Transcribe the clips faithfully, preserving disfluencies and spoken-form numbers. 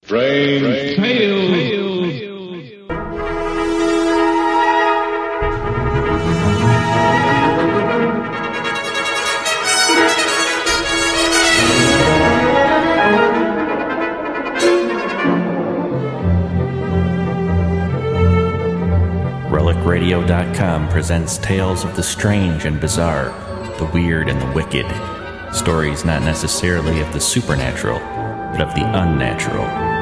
Strange Tales. Relic Radio dot com presents tales of the strange and bizarre, the weird and the wicked. Stories not necessarily of the supernatural, but of the unnatural.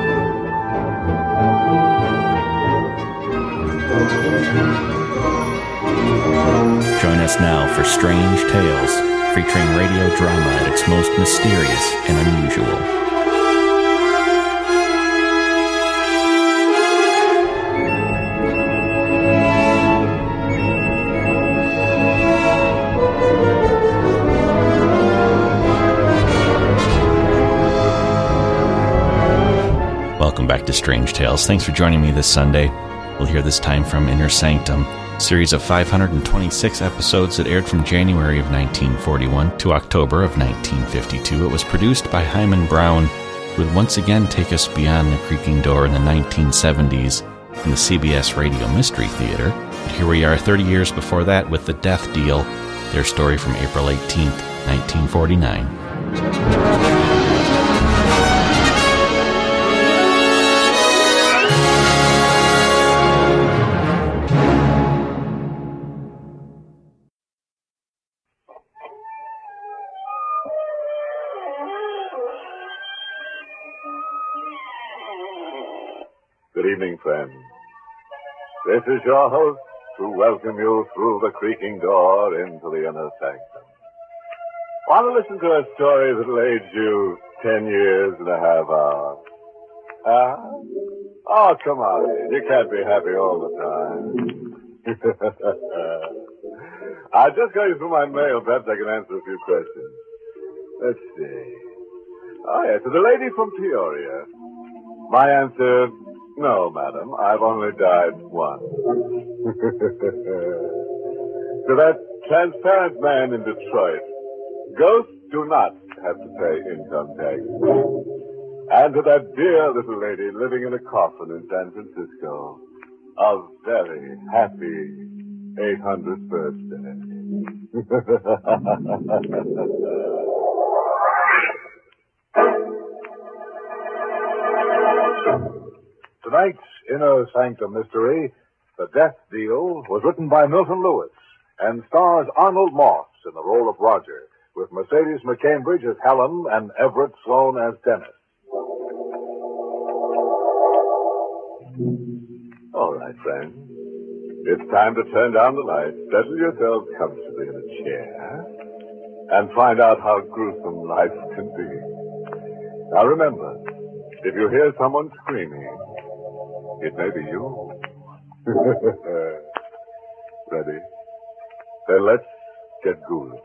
Join us now for Strange Tales, featuring radio drama at its most mysterious and unusual. Welcome back to Strange Tales. Thanks for joining me this Sunday. We'll hear this time from Inner Sanctum, a series of five hundred twenty-six episodes that aired from January of nineteen forty-one to October of nineteen fifty-two. It was produced by Hyman Brown, who would once again take us beyond the creaking door in the nineteen seventies in the C B S Radio Mystery Theater. But here we are thirty years before that with The Death Deal, their story from April eighteenth, nineteen forty-nine. Good evening, friends. This is your host to welcome you through the creaking door into the inner sanctum. Want to listen to a story that'll age you ten years and a half hours? Huh? Oh, come on. You can't be happy all the time. I'm just going through my mail. Perhaps I can answer a few questions. Let's see. Oh, yes, to the lady from Peoria. My answer... No, madam, I've only died once. To that transparent man in Detroit, ghosts do not have to pay income tax. And to that dear little lady living in a coffin in San Francisco, a very happy eight hundredth birthday. Tonight's Inner Sanctum Mystery, The Death Deal, was written by Milton Lewis and stars Arnold Moss in the role of Roger, with Mercedes McCambridge as Helen and Everett Sloan as Dennis. All right, friends. It's time to turn down the lights, settle yourselves comfortably in a chair, and find out how gruesome life can be. Now remember, if you hear someone screaming, it may be you. Ready? Then let's get ghoulish.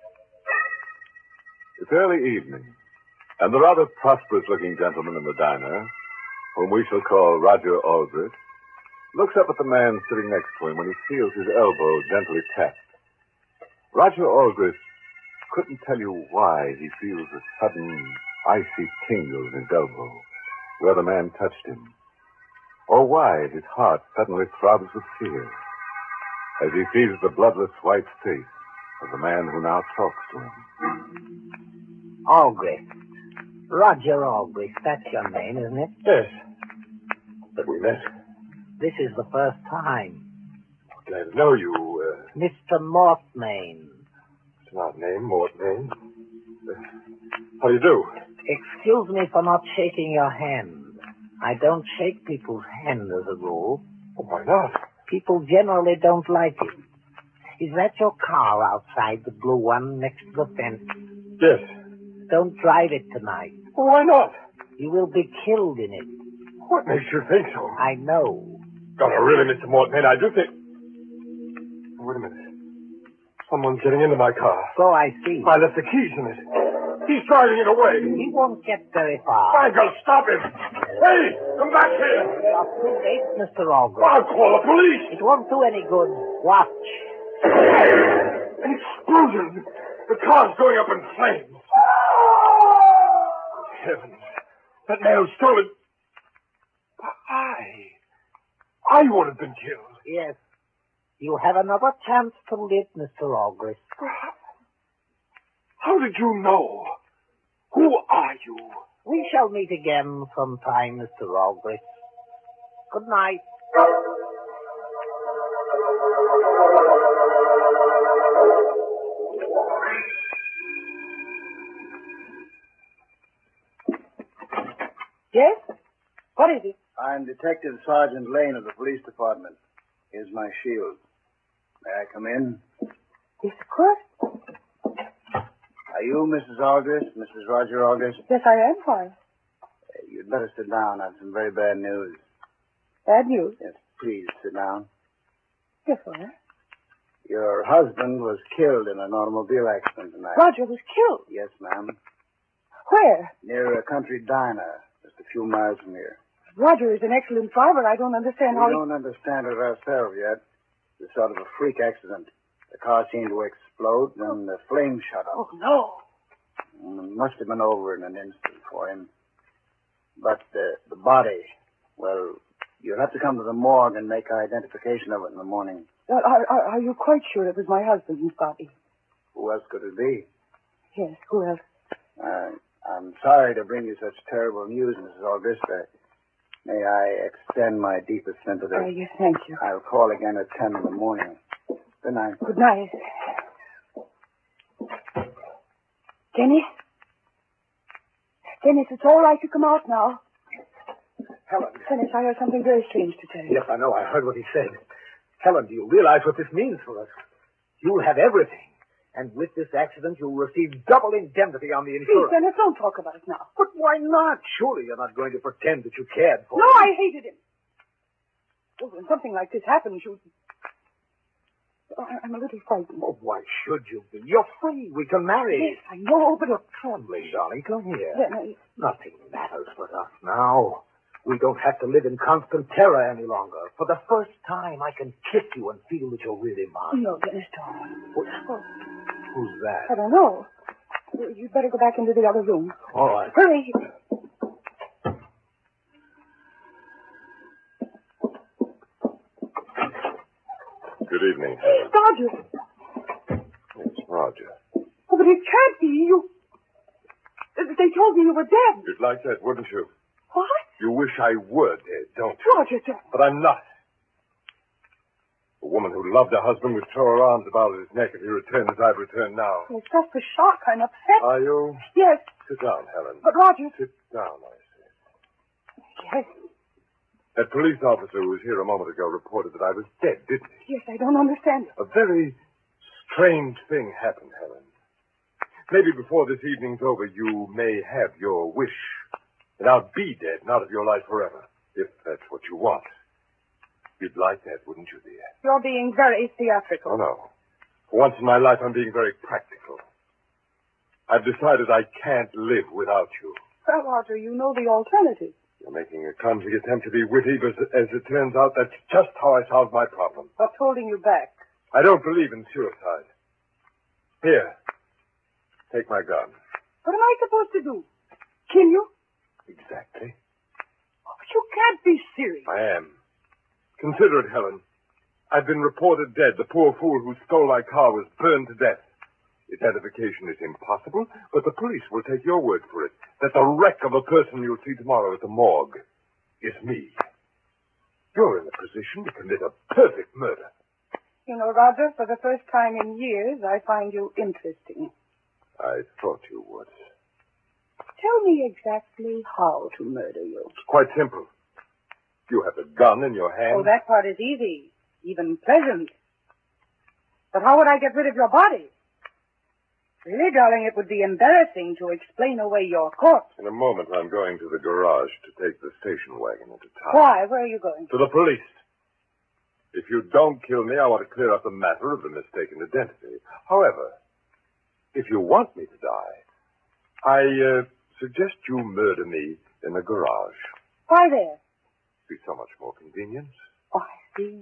It's early evening, and the rather prosperous-looking gentleman in the diner, whom we shall call Roger Aldrich, looks up at the man sitting next to him when he feels his elbow gently tapped. Roger Aldrich couldn't tell you why he feels a sudden icy tingle in his elbow where the man touched him, or why his heart suddenly throbs with fear as he sees the bloodless white face of the man who now talks to him. Albrecht. Roger Albrecht. That's your name, isn't it? Yes. Have we met? This is the first time. Glad to know you, uh... Mister Mortmain. It's an odd name, Mortmain. Uh, how do you do? Excuse me for not shaking your hand. I don't shake people's hand as a rule. Oh, why not? People generally don't like it. Is that your car outside, the blue one next to the fence? Yes. Don't drive it tonight. Well, why not? You will be killed in it. What makes you think so? I know. Oh, no, really, Mister Mortmain, I do think... Wait a minute. Someone's getting into my car. So I see. I left the keys in it. He's driving it away. He won't get very far. I'm going to stop him. Hey, come back here. You're too late, Mister Albrecht. I'll call the police. It won't do any good. Watch. An explosion. The car's going up in flames. Heavens. That man who stole it I... I would have been killed. Yes. You have another chance to live, Mister August. How did you know? Who are you? We shall meet again sometime, Mister August. Good night. Yes? What is it? I'm Detective Sergeant Lane of the police department. Here's my shield. May I come in? Yes, of course. Are you Missus August, Missus Roger August? Yes, I am. Why? Uh, you'd better sit down. I have some very bad news. Bad news? Yes, please sit down. Yes, why? Your husband was killed in an automobile accident tonight. Roger was killed. Yes, ma'am. Where? Near a country diner, just a few miles from here. Roger is an excellent driver. I don't understand We how don't understand it ourselves yet. It's sort of a freak accident. The car seemed to explode, then the flames shot he... up. Oh, no. Mm, It must have been over in an instant for him. But uh, the body, well, you'll have to come to the morgue and make identification of it in the morning. Well, are, are, are you quite sure it was my husband's body? Who else could it be? Yes, who else? Uh, I'm sorry to bring you such terrible news, Missus August. Uh, may I extend my deepest sympathy? Uh, yes, thank you. I'll call again at ten in the morning. Good night. Good night. Dennis? Dennis, it's all right to come out now. Helen. Dennis, I have something very strange to tell you. Yes, I know. I heard what he said. Helen, do you realize what this means for us? You'll have everything. And with this accident, you'll receive double indemnity on the Please, insurance. Dennis, don't talk about it now. But why not? Surely you're not going to pretend that you cared for No, him. I hated him. Oh, when something like this happens, you... Oh, I'm a little frightened. Oh, why should you be? You're free. We can marry. Yes, I know, but... You're trembling, darling. Come here. Then I... Nothing matters but us now. We don't have to live in constant terror any longer. For the first time, I can kiss you and feel that you're really mine. No, Dennis, don't. What? Oh, Who's I that? don't know. You'd better go back into the other room. All right. Hurry. Good evening. Roger. It's Roger. Oh, but it can't be. You... They told me you were dead. You'd like that, wouldn't you? What? You wish I were dead, don't you? Roger, don't. But I'm not. A woman who loved her husband would throw her arms about his neck if he returned as I've returned now. It's just a shock. I'm upset. Are you? Yes, Sit down, Helen. but Roger... Sit down, I said. Yes, That police officer who was here a moment ago reported that I was dead, didn't he? yes, I don't understand it. A very strange thing happened, Helen. Maybe before this evening's over, you may have your wish. And I'll be dead and out of your life forever, if that's what you want. You'd like that, wouldn't you, dear? You're being very theatrical. Oh, no. For once in my life, I'm being very practical. I've decided I can't live without you. Well, Roger, you know the alternative. You're making a clumsy attempt to be witty, but as it turns out, that's just how I solved my problem. What's holding you back? I don't believe in suicide. Here, take my gun. What am I supposed to do? Kill you? Exactly. Oh, but you can't be serious. I am. Consider it, Helen. I've been reported dead. The poor fool who stole my car was burned to death. Identification is impossible, but the police will take your word for it that the wreck of a person you'll see tomorrow at the morgue is me. You're in a position to commit a perfect murder. You know, Roger, for the first time in years, I find you interesting. I thought you would. Tell me exactly how to murder you. It's quite simple. You have a gun in your hand. Oh, that part is easy, even pleasant. But how would I get rid of your body? Really, darling, it would be embarrassing to explain away your corpse. In a moment, I'm going to the garage to take the station wagon into town. Why? Where are you going? To the police. If you don't kill me, I want to clear up the matter of the mistaken identity. However, if you want me to die, I uh, suggest you murder me in the garage. Why there? Be so much more convenient. Oh, I see.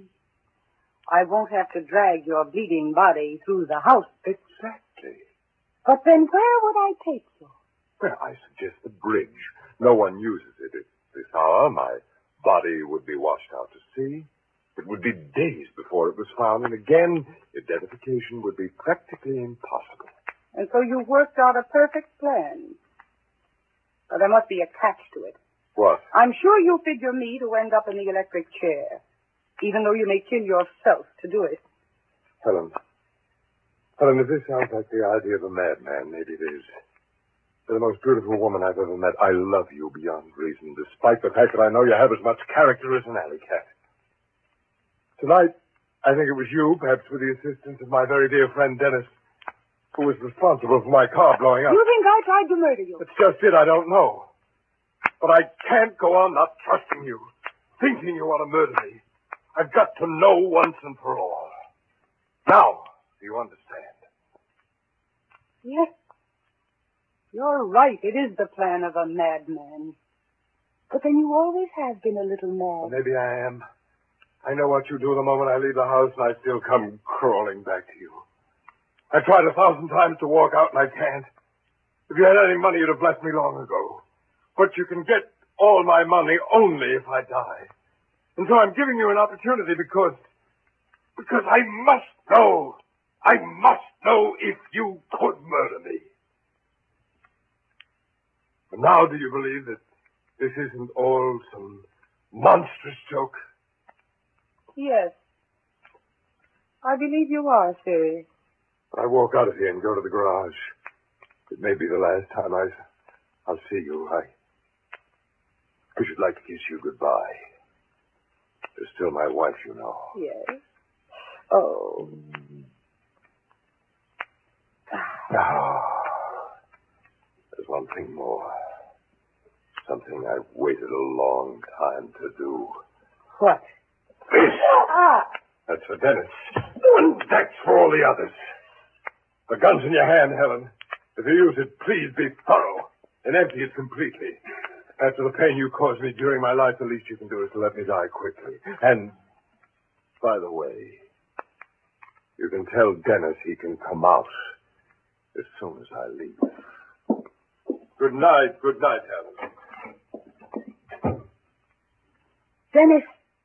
I won't have to drag your bleeding body through the house. Exactly. But then where would I take you? Well, I suggest the bridge. No one uses it at this hour. My body would be washed out to sea. It would be days before it was found, and again, identification would be practically impossible. And so you worked out a perfect plan. But there must be a catch to it. What? I'm sure you figure me to end up in the electric chair, even though you may kill yourself to do it. Helen. Helen, if this sounds like the idea of a madman, maybe it is. You're the most beautiful woman I've ever met. I love you beyond reason, despite the fact that I know you have as much character as an alley cat. Tonight, I think it was you, perhaps with the assistance of my very dear friend Dennis, who was responsible for my car blowing up. You think I tried to murder you? It's just it, I don't know. But I can't go on not trusting you, thinking you want to murder me. I've got to know once and for all. Now, do you understand? Yes. You're right. It is the plan of a madman. But then you always have been a little Well, mad. maybe I am. I know what you do the moment I leave the house, and I still come crawling back to you. I tried a thousand times to walk out, and I can't. If you had any money, you'd have blessed me long ago. But you can get all my money only if I die. And so I'm giving you an opportunity because... because I must know. I must know if you could murder me. But now do you believe that this isn't all some monstrous joke? Yes. I believe you are serious. I walk out of here and go to the garage. It may be the last time I, I'll see you. I, I should like to kiss you goodbye. You're still my wife, you know. Yes. Oh. Now, there's one thing more. Something I've waited a long time to do. What? This. Ah! That's for Dennis. And that's for all the others. The gun's in your hand, Helen. If you use it, please be thorough and empty it completely. After the pain you caused me during my life, the least you can do is to let me die quickly. And, by the way, you can tell Dennis he can come out as soon as I leave. Good night. Good night, Helen. Dennis!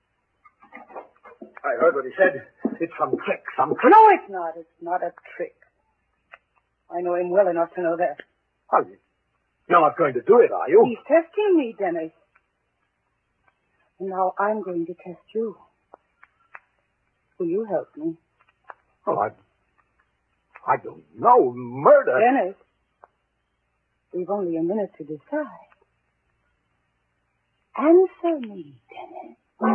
I heard what he said. It's some trick, some trick. No, it's not. It's not a trick. I know him well enough to know that. Well, you're not going to do it, are you? He's testing me, Dennis. And now I'm going to test you. Will you help me? Oh, I... I don't know. Murder? Dennis, we've only a minute to decide. Answer me, Dennis.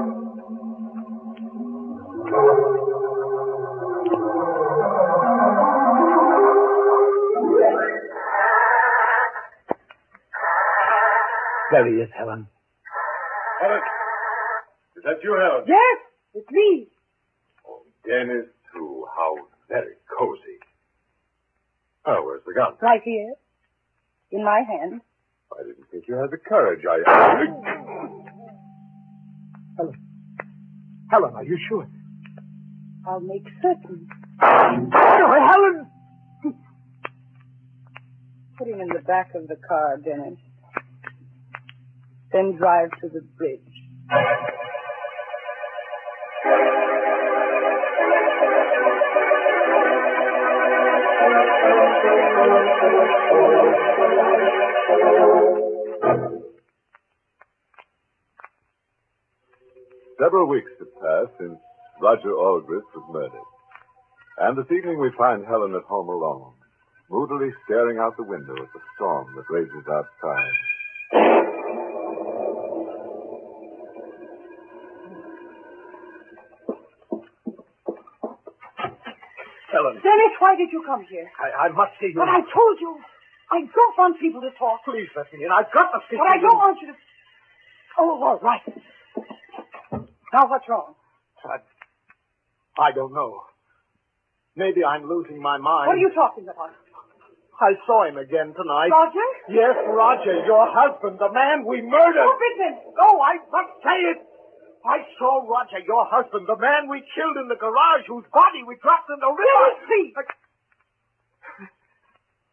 There he is, Helen. Helen! Is that you, Helen? Yes, it's me. Oh, Dennis, too. How very cozy. Oh, where's the gun? Right here. In my hand. I didn't think you had the courage. I... Helen. Helen, are you sure? I'll make certain. Oh, Helen! Put him in the back of the car, Dennis. Then drive to the bridge. Several weeks had passed since Roger Aldrich was murdered. And this evening we find Helen at home alone, moodily staring out the window at the storm that rages outside. Helen. Dennis, why did you come here? I, I must see you. But I told you, I don't want people to talk. Please let me in. I've got to see But you. I don't want you to... Oh, all right. Now what's wrong? I, I don't know. Maybe I'm losing my mind. What are you talking about? I saw him again tonight. Roger? Yes, Roger, your husband, the man we murdered. Stop it, then. No, I must say it. I saw Roger, your husband, the man we killed in the garage, whose body we dropped in the river. Dennis, please. I...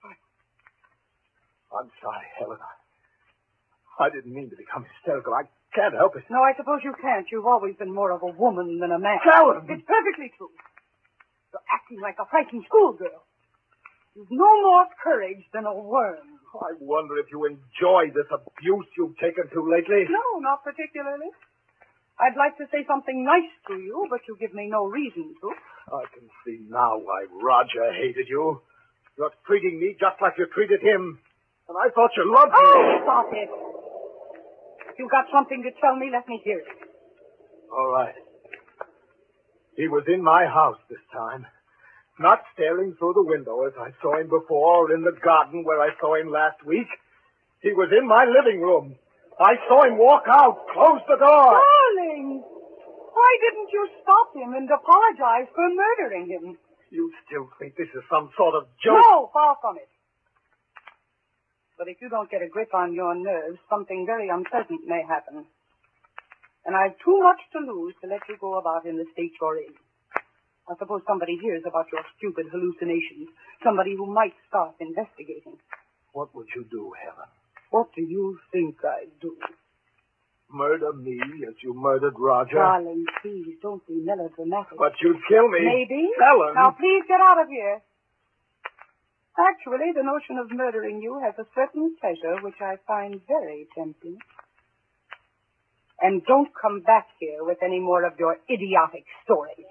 I'm sorry, Helen. I didn't mean to become hysterical. I can't help it. No, I suppose you can't. You've always been more of a woman than a man. Helen! It's perfectly true. You're acting like a frightened schoolgirl. You've no more courage than a worm. I wonder if you enjoy this abuse you've taken to lately. No, not particularly. I'd like to say something nice to you, but you give me no reason to. I can see now why Roger hated you. You're treating me just like you treated him. And I thought you loved me. Oh, stop it. If you've got something to tell me, let me hear it. All right. He was in my house this time. Not staring through the window as I saw him before, or in the garden where I saw him last week. He was in my living room. I saw him walk out, close the door. Darling, why didn't you stop him and apologize for murdering him? You still think this is some sort of joke? No, far from it. But if you don't get a grip on your nerves, something very unpleasant may happen. And I've too much to lose to let you go about in the state you're in. I suppose somebody hears about your stupid hallucinations. Somebody who might start investigating. What would you do, Helen? What do you think I'd do? Murder me as you murdered Roger? Darling, please, don't be melodramatic. But you'd kill me. Maybe. Helen! Now, please get out of here. Actually, the notion of murdering you has a certain pleasure which I find very tempting. And don't come back here with any more of your idiotic stories.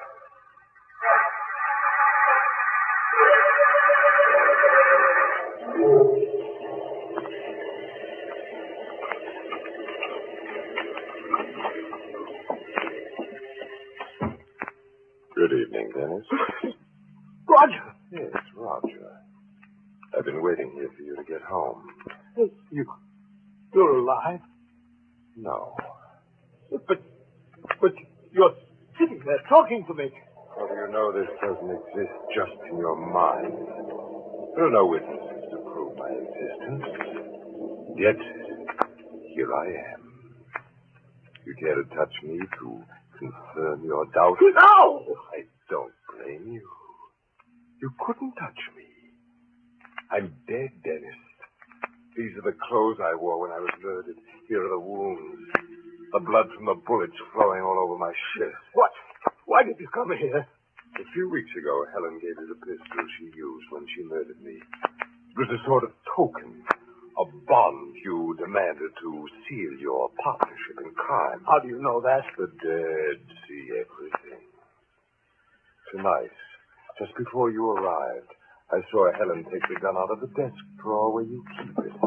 Good evening, Dennis. Roger! Yes, Roger. I've been waiting here for you to get home. Hey, you... You're alive? No. But... But you're sitting there talking to me. Well, you know this doesn't exist just in your mind. There are no witnesses to prove my existence. Yet, here I am. You care to touch me to confirm your doubts? No! I don't blame you. You couldn't touch me. I'm dead, Dennis. These are the clothes I wore when I was murdered. Here are the wounds. The blood from the bullets flowing all over my shirt. What? Why did you come here? A few weeks ago, Helen gave you the pistol she used when she murdered me. It was a sort of token, a bond you demanded to seal your partnership in crime. How do you know that? The dead see everything. Tonight, just before you arrived, I saw Helen take the gun out of the desk drawer where you keep it.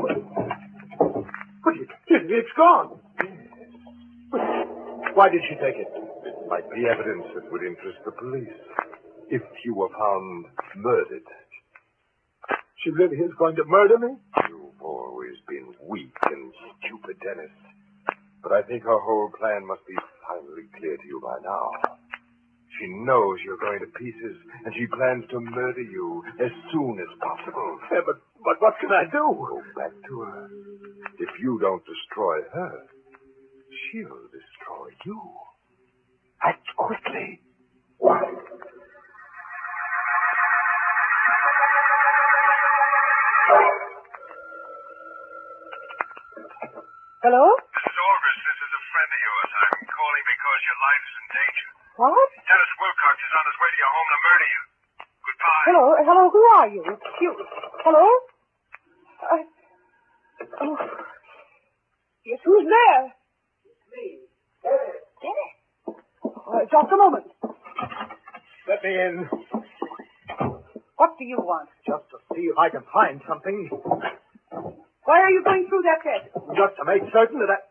But it, it, it's gone. Yes. But why did she take it? It might be evidence that would interest the police. If you were found murdered. She really is going to murder me? You've always been weak and stupid, Dennis. But I think her whole plan must be finally clear to you by now. She knows you're going to pieces, and she plans to murder you as soon as possible. Yeah, but, but what can I do? Go back to her. If you don't destroy her, she'll destroy you. Act quickly. Hello? Missus Orvis, this is a friend of yours. I'm calling because your life is in danger. What? Dennis Wilcox is on his way to your home to murder you. Goodbye. Hello? Hello? Who are you? You... Hello? I... Oh. Yes, who's there? It's me. Dennis. Dennis? Uh, just a moment. Let me in. What do you want? Just to see if I can find something. Why are you going through that desk? Just to make certain that I...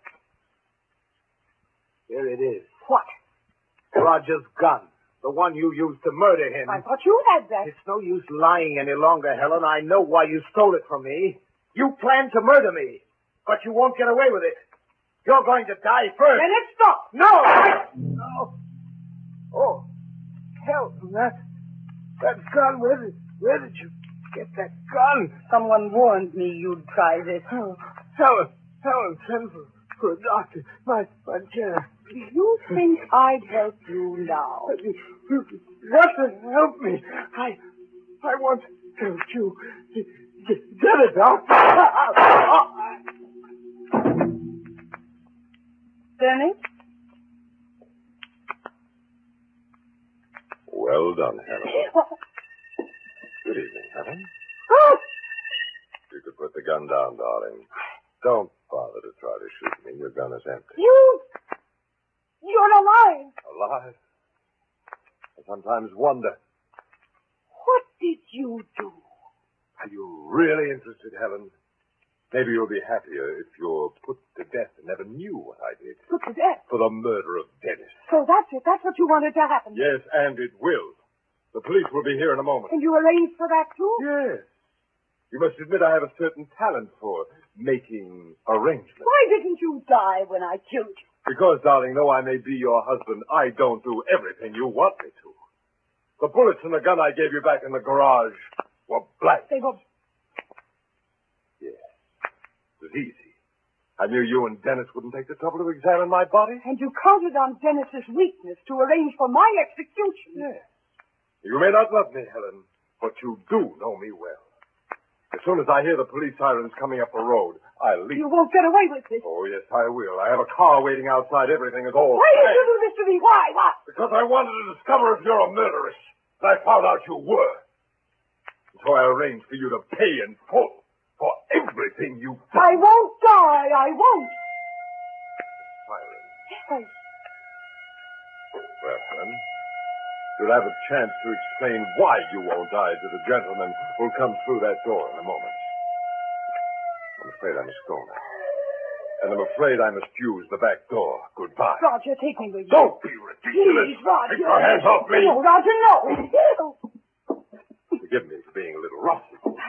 Here it is. What? Roger's gun. The one you used to murder him. I thought you had that. It's no use lying any longer, Helen. I know why you stole it from me. You planned to murder me. But you won't get away with it. You're going to die first. Then it's stop. No! I... No. Oh. Helen, that... That gun, where did... Where did you get that gun? Someone warned me you'd try this. Oh, Helen, Helen, send for, for a doctor. My, my chair. You think I'd help you now? You got to help me. I, I want to help you. Get, get a doctor. Dennis? Well done, Helen. What? Good evening, Helen. Oh! You could put the gun down, darling. Don't bother to try to shoot me. Your gun is empty. You... You're alive. Alive? I sometimes wonder. What did you do? Are you really interested, Helen? Maybe you'll be happier if you're put to death and never knew what I did. Put to death. For the murder of Dennis. So that's it. That's what you wanted to happen. Yes, and it will. The police will be here in a moment. And you arranged for that, too? Yes. You must admit I have a certain talent for making arrangements. Why didn't you die when I killed you? Because, darling, though I may be your husband, I don't do everything you want me to. The bullets and the gun I gave you back in the garage were blank. They were... Yes. It was easy. I knew you and Dennis wouldn't take the trouble to examine my body. And you counted on Dennis's weakness to arrange for my execution. Yes. You may not love me, Helen, but you do know me well. As soon as I hear the police sirens coming up the road, I'll leave. You won't get away with this. Oh, yes, I will. I have a car waiting outside. Everything is all Why did right. you do this to me? Why? What? Because I wanted to discover if you're a murderess. And I found out you were. So I arranged for you to pay in full for everything you've done. I won't die. I won't. Siren. Yes. Well, Helen, you'll have a chance to explain why you won't die to the gentleman who'll come through that door in a moment. I'm afraid I must go now. And I'm afraid I must use the back door. Goodbye. Roger, take me with you. Don't be ridiculous. Please, Roger. Take your hands off me. No, Roger, no. Forgive me for being a little rough.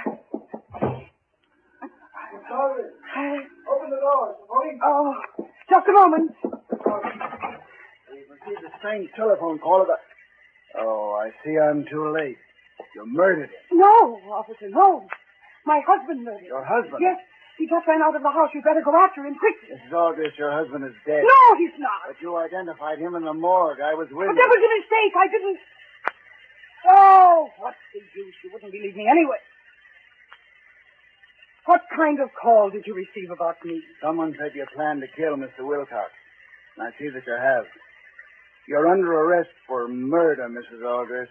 Sorry. Open the door, Simone. Oh, just a moment. We've received a strange telephone call about... Oh, I see I'm too late. You murdered him. No, officer, no. My husband murdered him. Your husband? Yes, he just ran out of the house. You better go after him quickly. Missus Aldrich, your husband is dead. No, he's not. But you identified him in the morgue. I was with But you. that was a mistake. I didn't... Oh, what's the use? You wouldn't believe me anyway. What kind of call did you receive about me? Someone said you planned to kill Mister Wilcox. And I see that you have. You're under arrest for murder, Missus Aldrich.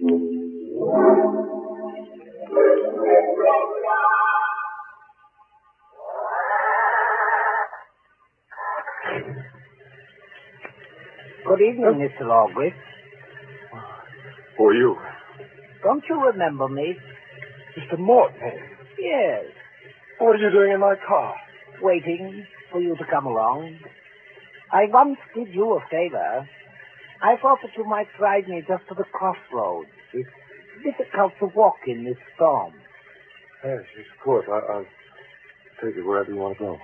Good evening, Mister Aldrich. Who are you? Don't you remember me? Mister Morton. Yes. What are you doing in my car? Waiting for you to come along. I once did you a favor. I thought that you might drive me just to the crossroads. It's difficult to walk in this storm. Yes, yes, of course. I, I'll take you wherever you want to go.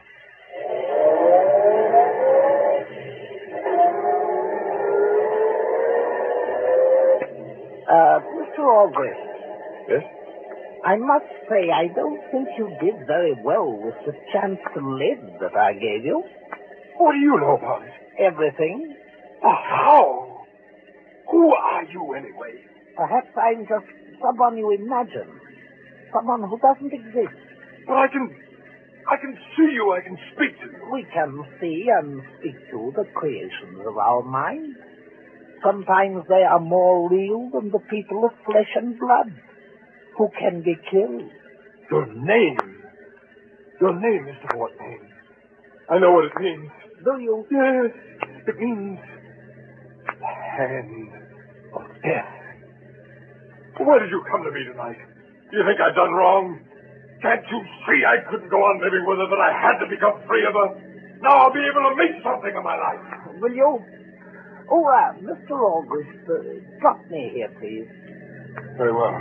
Uh, Mister Aldrich. Yes? I must say, I don't think you did very well with the chance to live that I gave you. What do you know about it? Everything. Oh, how? Who are you, anyway? Perhaps I'm just someone you imagine. Someone who doesn't exist. But I can... I can see you. I can speak to you. We can see and speak to the creations of our mind. Sometimes they are more real than the people of flesh and blood, who can be killed. Your name. Your name, Mister Morton. I know what it means. Do you? Yes, it means the hand of death. Why did you come to me tonight? Do you think I've done wrong? Can't you see I couldn't go on living with her, that I had to become free of her? Now I'll be able to make something of my life. Will you? Oh, uh, Mister August, uh, drop me here, please. Very well.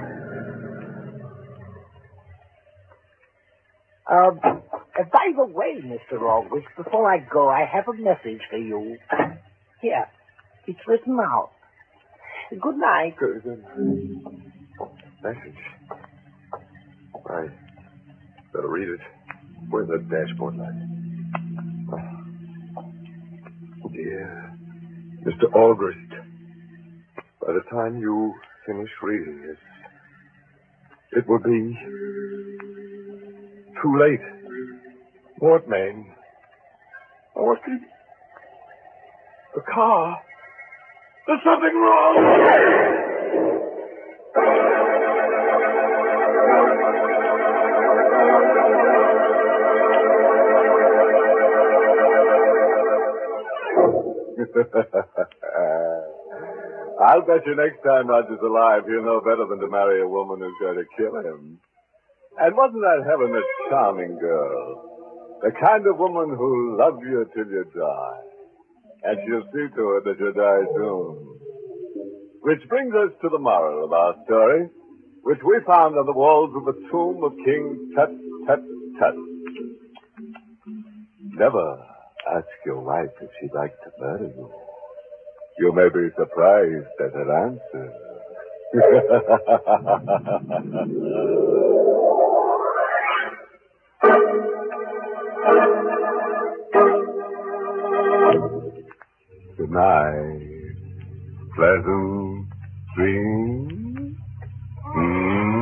Uh, uh, by the way, Mister August, before I go, I have a message for you. Here, it's written out. Good night. Good, good. Message. I better read it. Where's the dashboard light? Oh. Dear Mister Albrecht, by the time you finish reading this, it will be too late. Mortmain. Oh, what could he, The car. There's something wrong. I'll bet you next time Roger's alive, he'll know better than to marry a woman who's going to kill him. And wasn't that Helen a charming girl? The kind of woman who'll love you till you die. And she'll see to it that you die soon. Which brings us to the moral of our story, which we found on the walls of the tomb of King Tut Tut Tut. Never ask your wife if she'd like to murder you. You may be surprised at her answer. Good night. Pleasant dreams. Hmm.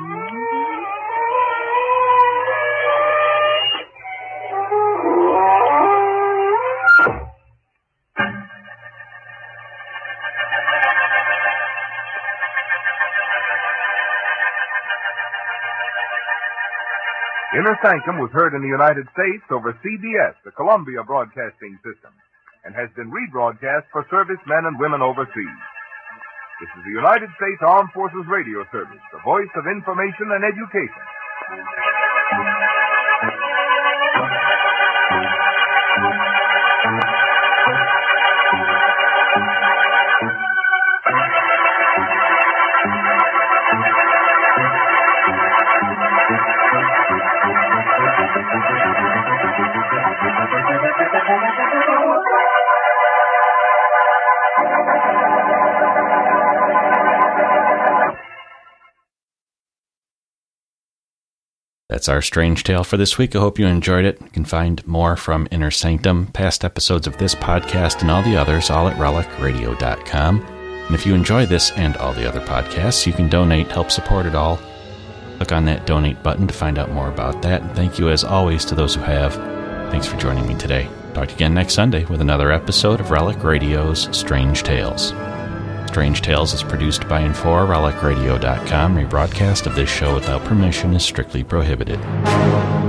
Inner Sanctum was heard in the United States over C B S, the Columbia Broadcasting System, and has been rebroadcast for servicemen and women overseas. This is the United States Armed Forces Radio Service, the voice of information and education. That's our Strange Tale for this week. I hope you enjoyed it. You can find more from Inner Sanctum, past episodes of this podcast and all the others, all at relic radio dot com. And if you enjoy this and all the other podcasts, you can donate, help support it all. Click on that donate button to find out more about that. And thank you, as always, to those who have. Thanks for joining me today. Talk to you again next Sunday with another episode of Relic Radio's Strange Tales. Strange Tales is produced by and for relic radio dot com. Rebroadcast of this show without permission is strictly prohibited.